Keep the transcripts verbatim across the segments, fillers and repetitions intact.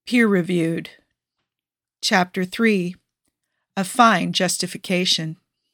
Peer-reviewed. Chapter three. A Fine Justification.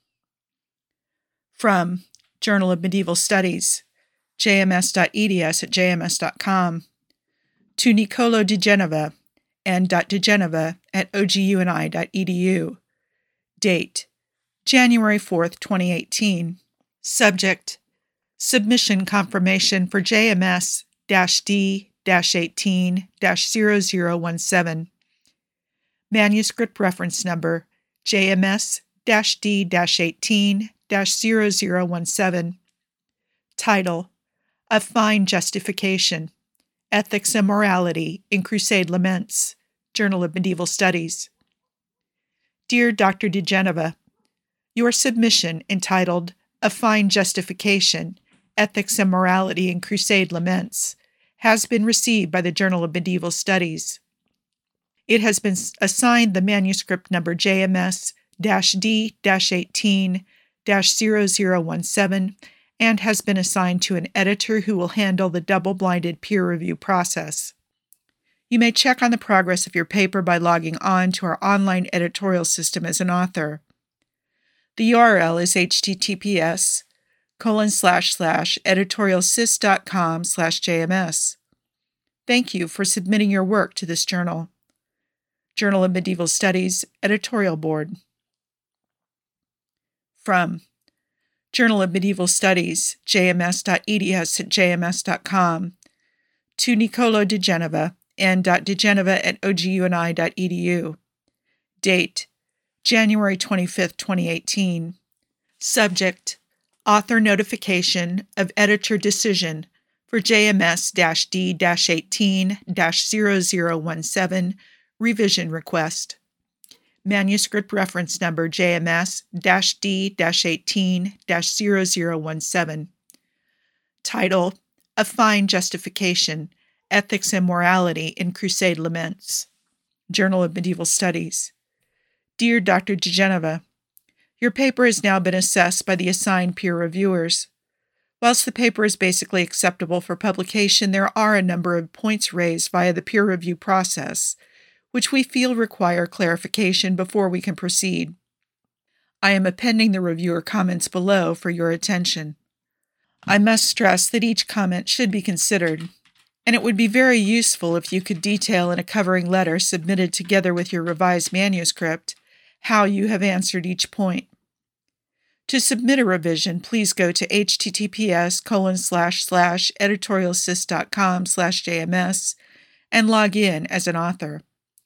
From Journal of Medieval Studies, j m s dot e d s at j m s dot com, to Niccolò di Genova and .digenova at o g u n i dot e d u. Date: January fourth, twenty eighteen. Subject: Submission Confirmation for J M S D eighteen zero zero one seven. Manuscript Reference Number J M S D eighteen zero zero one seven. Title: A Fine Justification. Ethics and Morality in Crusade Laments. Journal of Medieval Studies. Dear Doctor di Genova, your submission entitled A Fine Justification. Ethics and Morality in Crusade Laments has been received by the Journal of Medieval Studies. It has been assigned the manuscript number J M S D eighteen zero zero one seven and has been assigned to an editor who will handle the double-blinded peer review process. You may check on the progress of your paper by logging on to our online editorial system as an author. The U R L is https colon slash slash editorialsys.com slash jms. Thank you for submitting your work to this journal. Journal of Medieval Studies Editorial Board. From Journal of Medieval Studies, j m s dot e d s at j m s dot com, to Niccolò di Genova and .digenova at o g u n i dot e d u. Date: January twenty-fifth, twenty eighteen. Subject: Author Notification of Editor Decision for J M S D eighteen zero zero one seven Revision Request. Manuscript Reference Number J M S D eighteen zero zero one seven. Title: A Fine Justification. Ethics and Morality in Crusade Laments. Journal of Medieval Studies. Dear Doctor di Genova, your paper has now been assessed by the assigned peer reviewers. Whilst the paper is basically acceptable for publication, there are a number of points raised via the peer review process, which we feel require clarification before we can proceed. I am appending the reviewer comments below for your attention. I must stress that each comment should be considered, and it would be very useful if you could detail in a covering letter submitted together with your revised manuscript how you have answered each point. To submit a revision, please go to https colon slash slash editorialsys.com slash jms and log in as an author.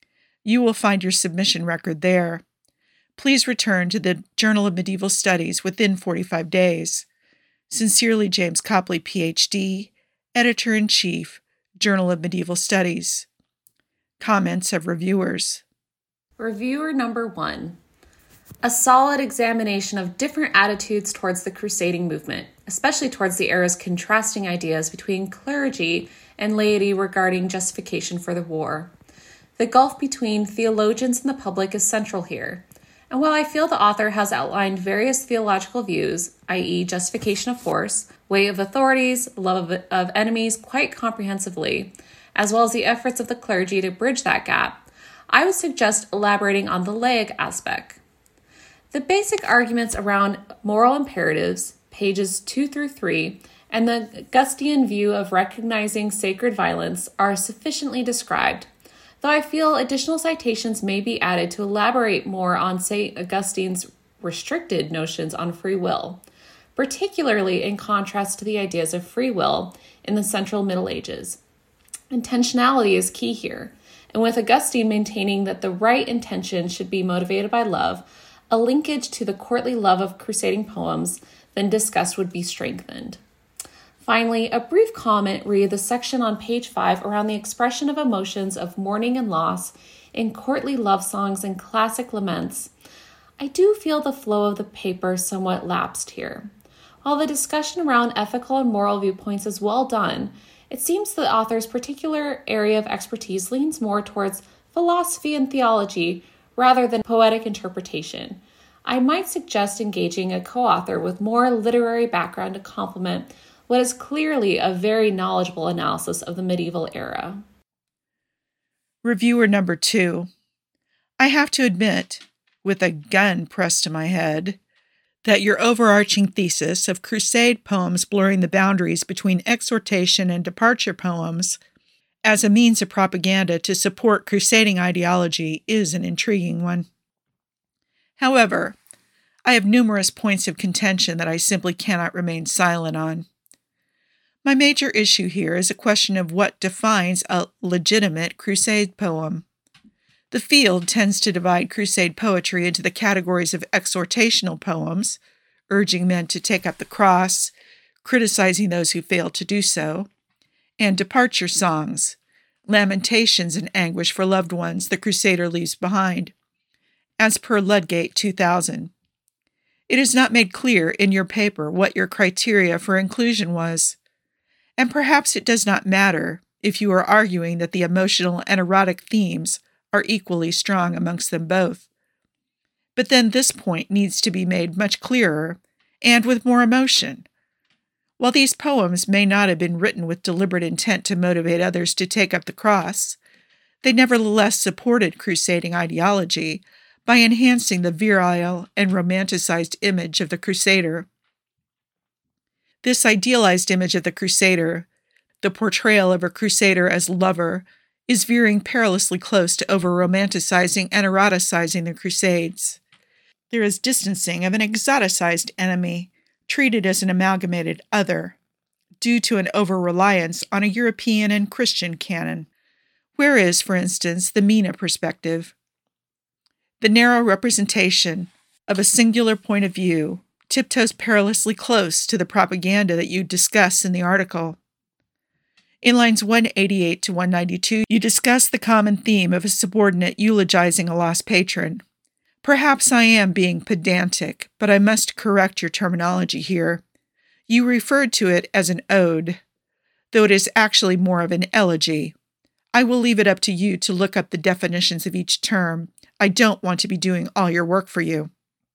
You will find your submission record there. Please return to the Journal of Medieval Studies within forty-five days. Sincerely, James Copley, P H D, Editor-in-Chief, Journal of Medieval Studies. Comments of reviewers. Reviewer number one. A solid examination of different attitudes towards the crusading movement, especially towards the era's contrasting ideas between clergy and laity regarding justification for the war. The gulf between theologians and the public is central here, and while I feel the author has outlined various theological views, that is justification of force, weight of authorities, love of, of enemies quite comprehensively, as well as the efforts of the clergy to bridge that gap, I would suggest elaborating on the laic aspect. The basic arguments around moral imperatives, pages two through three, and the Augustian view of recognizing sacred violence are sufficiently described, though I feel additional citations may be added to elaborate more on Saint Augustine's restricted notions on free will, particularly in contrast to the ideas of free will in the Central Middle Ages. Intentionality is key here, and with Augustine maintaining that the right intention should be motivated by love, a linkage to the courtly love of crusading poems then discussed would be strengthened. Finally, a brief comment re the section on page five around the expression of emotions of mourning and loss in courtly love songs and classic laments. I do feel the flow of the paper somewhat lapsed here. While the discussion around ethical and moral viewpoints is well done, it seems the author's particular area of expertise leans more towards philosophy and theology rather than poetic interpretation. I might suggest engaging a co-author with more literary background to complement what is clearly a very knowledgeable analysis of the medieval era. Reviewer number two. I have to admit, with a gun pressed to my head, that your overarching thesis of crusade poems blurring the boundaries between exhortation and departure poems as a means of propaganda to support crusading ideology is an intriguing one. However, I have numerous points of contention that I simply cannot remain silent on. My major issue here is a question of what defines a legitimate crusade poem. The field tends to divide crusade poetry into the categories of exhortational poems, urging men to take up the cross, criticizing those who fail to do so, and departure songs, lamentations and anguish for loved ones the crusader leaves behind, as per Ludgate two thousand. It is not made clear in your paper what your criteria for inclusion was, and perhaps it does not matter if you are arguing that the emotional and erotic themes are equally strong amongst them both. But then this point needs to be made much clearer and with more emotion. While these poems may not have been written with deliberate intent to motivate others to take up the cross, they nevertheless supported crusading ideology by enhancing the virile and romanticized image of the crusader. This idealized image of the crusader, the portrayal of a crusader as lover, is veering perilously close to over-romanticizing and eroticizing the Crusades. There is distancing of an exoticized enemy, treated as an amalgamated other, due to an over-reliance on a European and Christian canon. Where is, for instance, the Mina perspective? The narrow representation of a singular point of view tiptoes perilously close to the propaganda that you discuss in the article. In lines one eighty-eight to one ninety-two, you discuss the common theme of a subordinate eulogizing a lost patron. Perhaps I am being pedantic, but I must correct your terminology here. You referred to it as an ode, though it is actually more of an elegy. I will leave it up to you to look up the definitions of each term. I don't want to be doing all your work for you.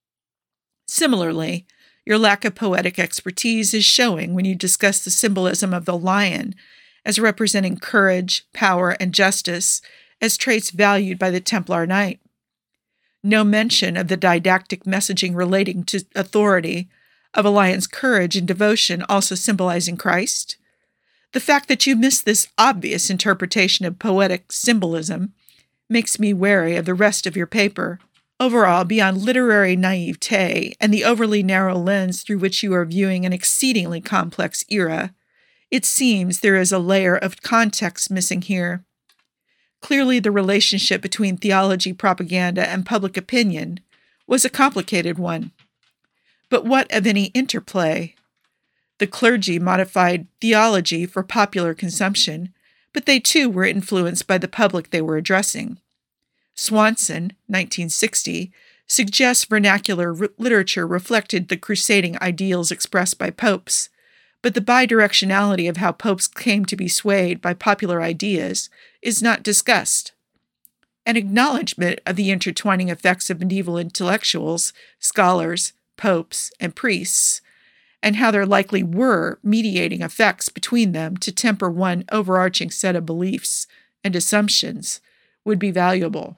Similarly, your lack of poetic expertise is showing when you discuss the symbolism of the lion as representing courage, power, and justice as traits valued by the Templar Knight. No mention of the didactic messaging relating to authority, of a lion's courage and devotion also symbolizing Christ. The fact that you miss this obvious interpretation of poetic symbolism makes me wary of the rest of your paper. Overall, beyond literary naivete and the overly narrow lens through which you are viewing an exceedingly complex era, it seems there is a layer of context missing here. Clearly, the relationship between theology, propaganda, and public opinion was a complicated one. But what of any interplay? The clergy modified theology for popular consumption, but they too were influenced by the public they were addressing. Swanson, nineteen sixty, suggests vernacular re- literature reflected the crusading ideals expressed by popes, but the bidirectionality of how popes came to be swayed by popular ideas is not discussed. An acknowledgement of the intertwining effects of medieval intellectuals, scholars, popes, and priests, and how there likely were mediating effects between them to temper one overarching set of beliefs and assumptions, would be valuable.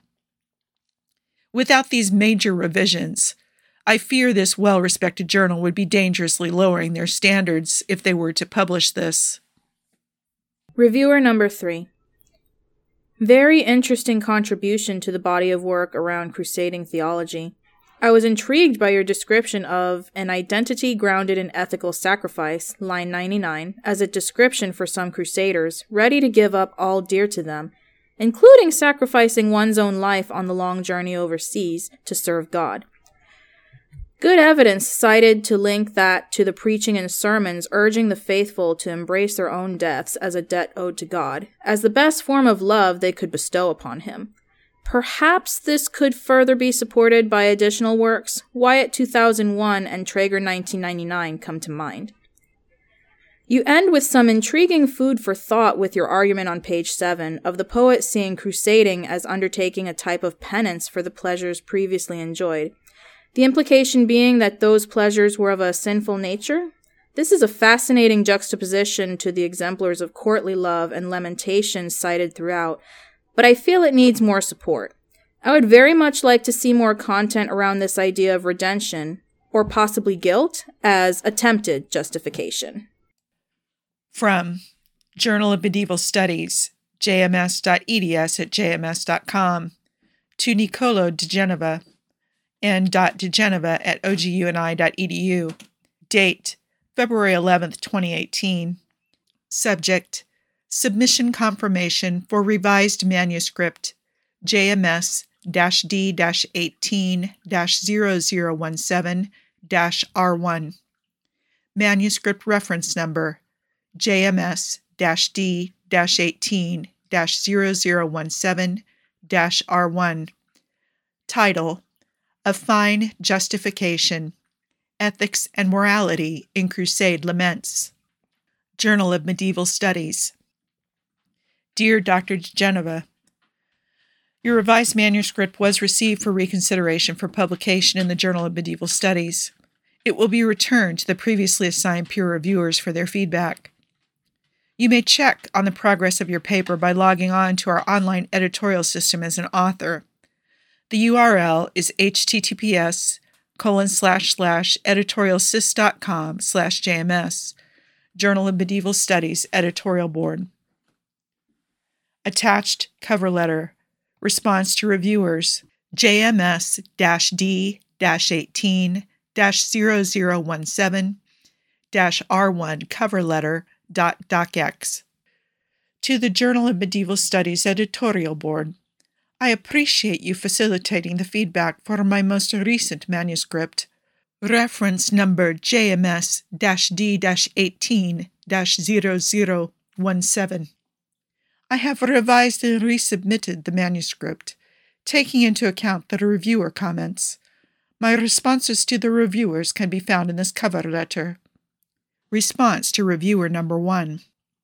Without these major revisions, I fear this well-respected journal would be dangerously lowering their standards if they were to publish this. Reviewer number three. Very interesting contribution to the body of work around crusading theology. I was intrigued by your description of an identity grounded in ethical sacrifice, line ninety-nine, as a description for some crusaders, ready to give up all dear to them, including sacrificing one's own life on the long journey overseas to serve God. Good evidence cited to link that to the preaching and sermons urging the faithful to embrace their own deaths as a debt owed to God, as the best form of love they could bestow upon him. Perhaps this could further be supported by additional works. Wyatt two thousand one and Traeger nineteen ninety-nine come to mind. You end with some intriguing food for thought with your argument on page seven of the poet seeing crusading as undertaking a type of penance for the pleasures previously enjoyed. The implication being that those pleasures were of a sinful nature? This is a fascinating juxtaposition to the exemplars of courtly love and lamentation cited throughout, but I feel it needs more support. I would very much like to see more content around this idea of redemption, or possibly guilt, as attempted justification. From Journal of Medieval Studies, j m s dot e d s at j m s dot com, to Nicolo de Genova, n dot de genova at o g u n i dot e d u. Date, February eleventh, twenty eighteen. Subject, Submission Confirmation for Revised Manuscript, J M S D eighteen zero zero one seven R one. Manuscript Reference Number, J M S D eighteen zero zero one seven R one. Title, A Fine Justification, Ethics and Morality in Crusade Laments. Journal of Medieval Studies. Dear Doctor de Genova, your revised manuscript was received for reconsideration for publication in the Journal of Medieval Studies. It will be returned to the previously assigned peer reviewers for their feedback. You may check on the progress of your paper by logging on to our online editorial system as an author. The U R L is https colon slash slash editorialsys.com slash jms, Journal of Medieval Studies Editorial Board. Attached cover letter. Response to reviewers. J M S D eighteen zero zero one seven R one cover letter dot docx. To the Journal of Medieval Studies Editorial Board. I appreciate you facilitating the feedback for my most recent manuscript. Reference number J M S D eighteen zero zero one seven. I have revised and resubmitted the manuscript, taking into account the reviewer comments. My responses to the reviewers can be found in this cover letter. Response to reviewer number one.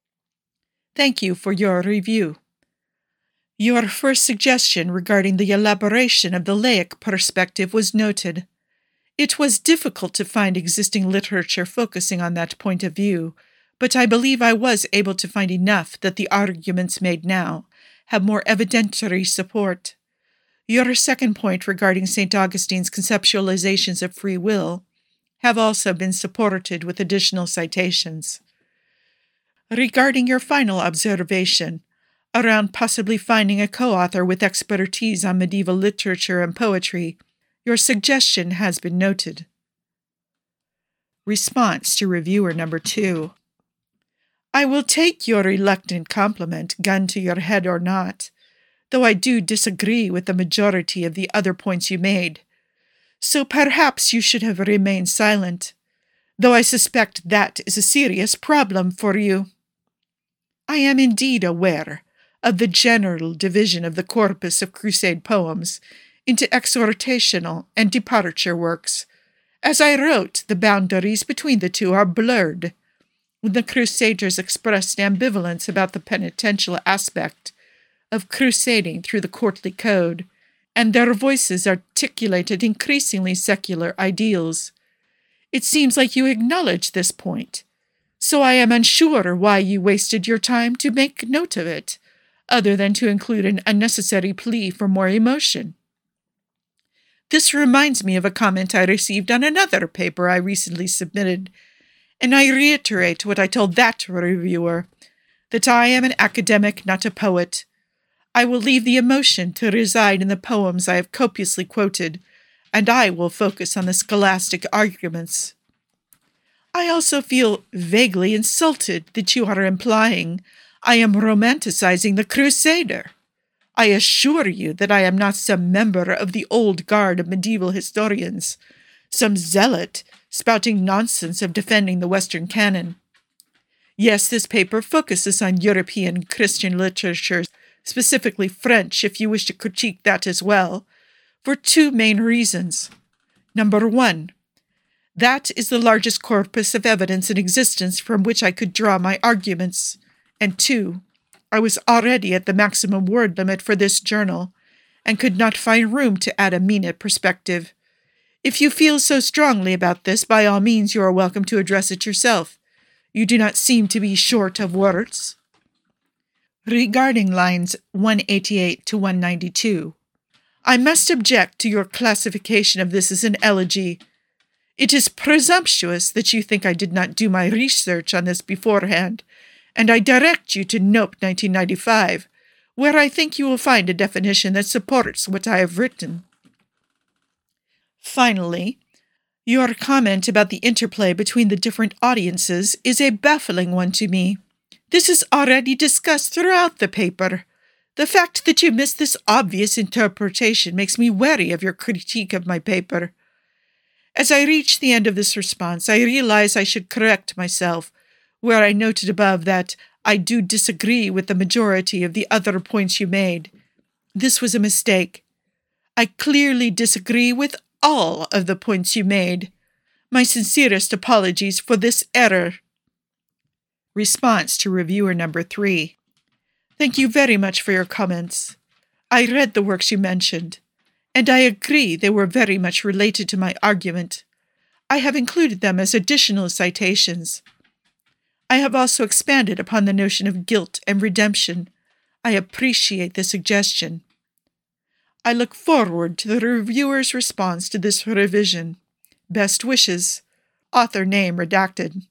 Thank you for your review. Your first suggestion regarding the elaboration of the laic perspective was noted. It was difficult to find existing literature focusing on that point of view, but I believe I was able to find enough that the arguments made now have more evidentiary support. Your second point regarding Saint Augustine's conceptualizations of free will have also been supported with additional citations. Regarding your final observation, around possibly finding a co-author with expertise on medieval literature and poetry, your suggestion has been noted. Response to reviewer number two. I will take your reluctant compliment, gun to your head or not, though I do disagree with the majority of the other points you made. So perhaps you should have remained silent, though I suspect that is a serious problem for you. I am indeed aware of the general division of the corpus of Crusade poems into exhortational and departure works. As I wrote, the boundaries between the two are blurred. When the Crusaders expressed ambivalence about the penitential aspect of crusading through the courtly code, and their voices articulated increasingly secular ideals. It seems like you acknowledge this point, so I am unsure why you wasted your time to make note of it, other than to include an unnecessary plea for more emotion. This reminds me of a comment I received on another paper I recently submitted, and I reiterate what I told that reviewer, that I am an academic, not a poet. I will leave the emotion to reside in the poems I have copiously quoted, and I will focus on the scholastic arguments. I also feel vaguely insulted that you are implying I am romanticizing the Crusader. I assure you that I am not some member of the old guard of medieval historians, some zealot spouting nonsense of defending the Western canon. Yes, this paper focuses on European Christian literature, specifically French, if you wish to critique that as well, for two main reasons. Number one, that is the largest corpus of evidence in existence from which I could draw my arguments. And two, I was already at the maximum word limit for this journal, and could not find room to add a minute perspective. If you feel so strongly about this, by all means you are welcome to address it yourself. You do not seem to be short of words. Regarding lines one eighty-eight to one ninety-two, I must object to your classification of this as an elegy. It is presumptuous that you think I did not do my research on this beforehand, and I direct you to Nope nineteen ninety-five, where I think you will find a definition that supports what I have written. Finally, your comment about the interplay between the different audiences is a baffling one to me. This is already discussed throughout the paper. The fact that you missed this obvious interpretation makes me wary of your critique of my paper. As I reach the end of this response, I realize I should correct myself, where I noted above that I do disagree with the majority of the other points you made. This was a mistake. I clearly disagree with all of the points you made. My sincerest apologies for this error. Response to reviewer number three. Thank you very much for your comments. I read the works you mentioned, and I agree they were very much related to my argument. I have included them as additional citations. I have also expanded upon the notion of guilt and redemption. I appreciate the suggestion. I look forward to the reviewer's response to this revision. Best wishes. Author name redacted.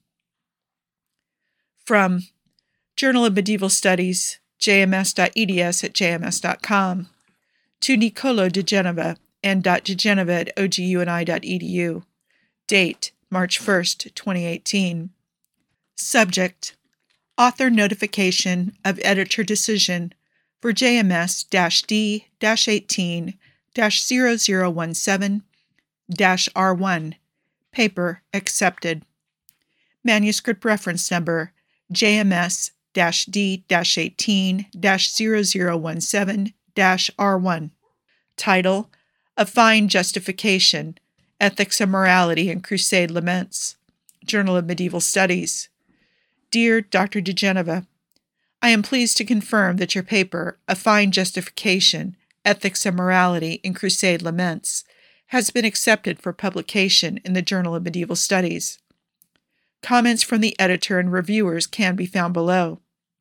From Journal of Medieval Studies, j m s dot e d s at j m s dot com, to Nicolo de Genova and .degenova at o g u n i dot e d u. Date, March first, twenty eighteen. Subject, Author Notification of Editor Decision for J M S D eighteen zero zero one seven R one. Paper accepted. Manuscript reference number J M S D eighteen zero zero one seven R one. Title, A Fine Justification, Ethics and Morality in Crusade Laments. Journal of Medieval Studies. Dear Doctor de Genova, I am pleased to confirm that your paper, A Fine Justification, Ethics and Morality in Crusade Laments, has been accepted for publication in the Journal of Medieval Studies. Comments from the editor and reviewers can be found below.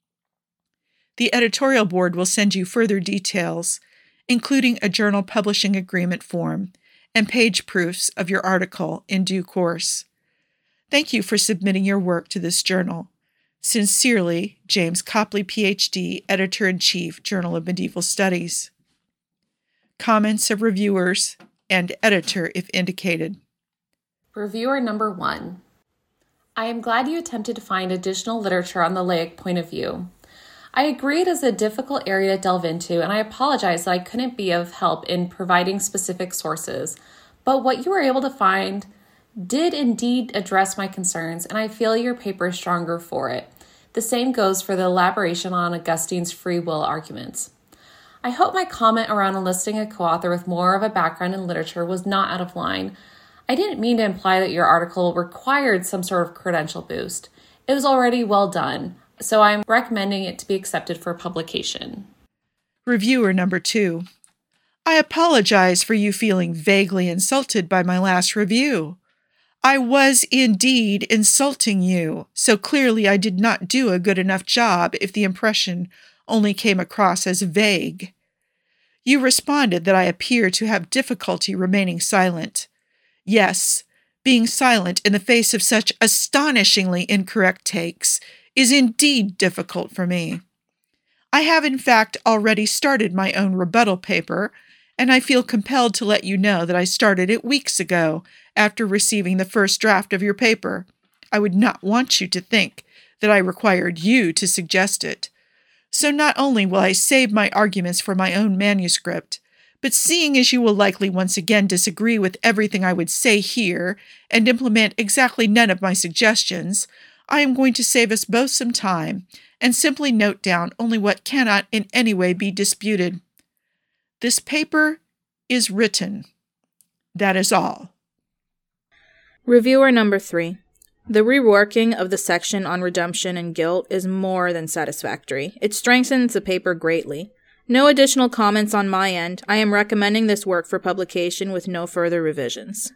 The editorial board will send you further details, including a journal publishing agreement form and page proofs of your article in due course. Thank you for submitting your work to this journal. Sincerely, James Copley, P H D, Editor-in-Chief, Journal of Medieval Studies. Comments of reviewers and editor if indicated. Reviewer number one. I am glad you attempted to find additional literature on the laic point of view. I agree it is a difficult area to delve into, and I apologize that I couldn't be of help in providing specific sources, but what you were able to find did indeed address my concerns, and I feel your paper is stronger for it. The same goes for the elaboration on Augustine's free will arguments. I hope my comment around enlisting a co-author with more of a background in literature was not out of line. I didn't mean to imply that your article required some sort of credential boost. It was already well done, so I'm recommending it to be accepted for publication. Reviewer number two. I apologize for you feeling vaguely insulted by my last review. I was indeed insulting you, so clearly I did not do a good enough job if the impression only came across as vague. You responded that I appear to have difficulty remaining silent. Yes, being silent in the face of such astonishingly incorrect takes is indeed difficult for me. I have in fact already started my own rebuttal paper, and I feel compelled to let you know that I started it weeks ago after receiving the first draft of your paper. I would not want you to think that I required you to suggest it. So not only will I save my arguments for my own manuscript, but seeing as you will likely once again disagree with everything I would say here and implement exactly none of my suggestions, I am going to save us both some time and simply note down only what cannot in any way be disputed. This paper is written. That is all. Reviewer number three. The reworking of the section on redemption and guilt is more than satisfactory. It strengthens the paper greatly. No additional comments on my end. I am recommending this work for publication with no further revisions.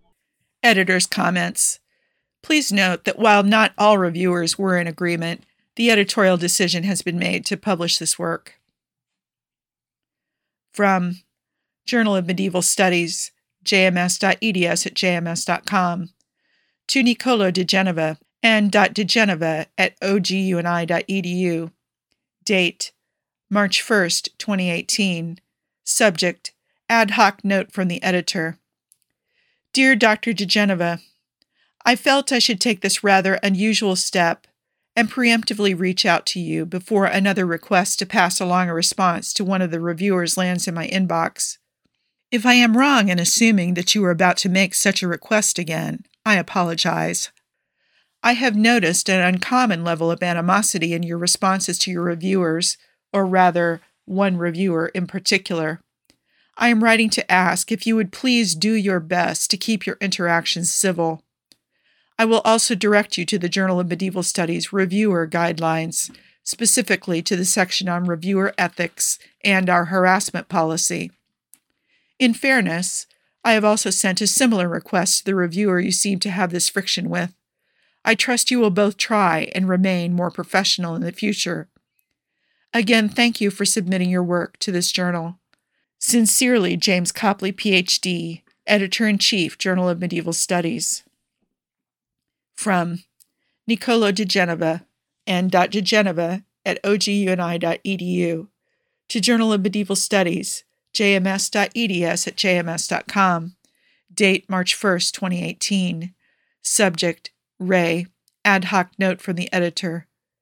Editor's comments. Please note that while not all reviewers were in agreement, The editorial decision has been made to publish this work. From Journal of Medieval Studies, j m s dot e d s at j m s dot com, to Niccolò di Genova and .digenova at o g u n i dot e d u. Date, March first, twenty eighteen. Subject, ad hoc note from the editor. Dear Doctor diGenova, I felt I should take this rather unusual step and preemptively reach out to you before another request to pass along a response to one of the reviewers lands in my inbox. If I am wrong in assuming that you are about to make such a request again, I apologize. I have noticed an uncommon level of animosity in your responses to your reviewers, or rather, one reviewer in particular. I am writing to ask if you would please do your best to keep your interactions civil. I will also direct you to the Journal of Medieval Studies reviewer guidelines, specifically to the section on reviewer ethics and our harassment policy. In fairness, I have also sent a similar request to the reviewer you seem to have this friction with. I trust you will both try and remain more professional in the future. Again, thank you for submitting your work to this journal. Sincerely, James Copley, P H D, Editor-in-Chief, Journal of Medieval Studies. From Niccolò di Genova and .digenova at o g u n i dot e d u, to Journal of Medieval Studies, j m s dot e d s at j m s dot com. Date, March first, twenty eighteen. Subject, Ray. Ad hoc note from the editor.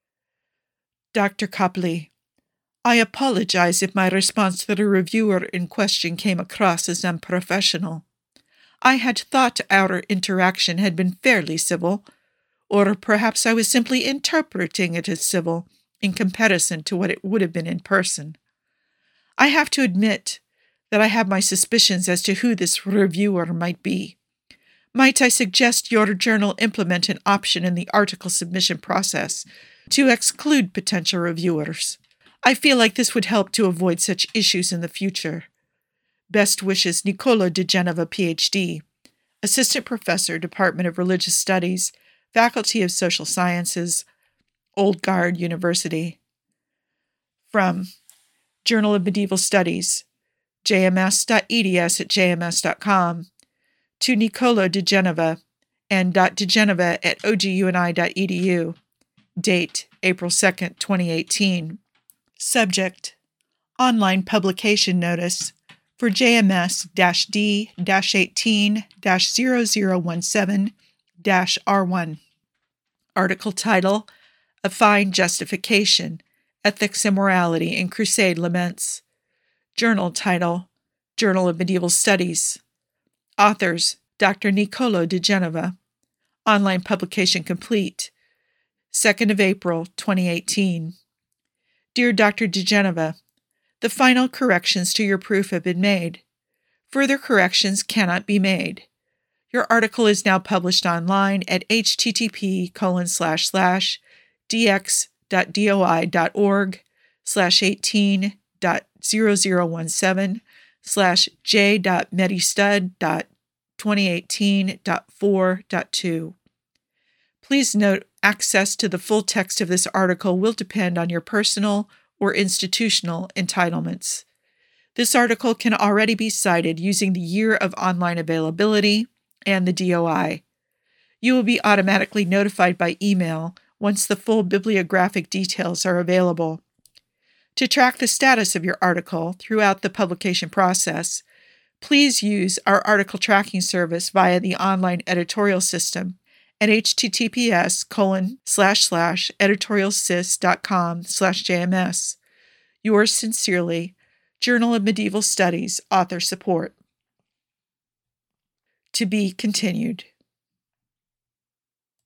Doctor Copley, I apologize if my response to the reviewer in question came across as unprofessional. I had thought our interaction had been fairly civil, or perhaps I was simply interpreting it as civil in comparison to what it would have been in person. I have to admit that I have my suspicions as to who this reviewer might be. Might I suggest your journal implement an option in the article submission process to exclude potential reviewers? I feel like this would help to avoid such issues in the future. Best wishes, Niccolò di Genova, P H D, Assistant Professor, Department of Religious Studies, Faculty of Social Sciences, Old Guard University. From Journal of Medieval Studies, j m s dot e d s at j m s dot com, to Niccolò di Genova and .digenova at o g u n i dot e d u. Date, April second, twenty eighteen. Subject, Online Publication Notice for J M S D eighteen zero zero one seven R one. Article title, A Fine Justification, Ethics and Morality in Crusade Laments. Journal title, Journal of Medieval Studies. Authors, Doctor Niccolò di Genova. Online publication complete, second of April, twenty eighteen. Dear Doctor diGenova, the final corrections to your proof have been made. Further corrections cannot be made. Your article is now published online at http colon slash slash dx.doi.org slash 18 dot zero zero one seven slash j.medistud.twenty eighteen.four.2. Please note, access to the full text of this article will depend on your personal or institutional entitlements. This article can already be cited using the year of online availability and the D O I. You will be automatically notified by email once the full bibliographic details are available. To track the status of your article throughout the publication process, please use our article tracking service via the online editorial system at https colon slash slash editorialsys.com slash jms. Yours sincerely, Journal of Medieval Studies, author support. To be continued.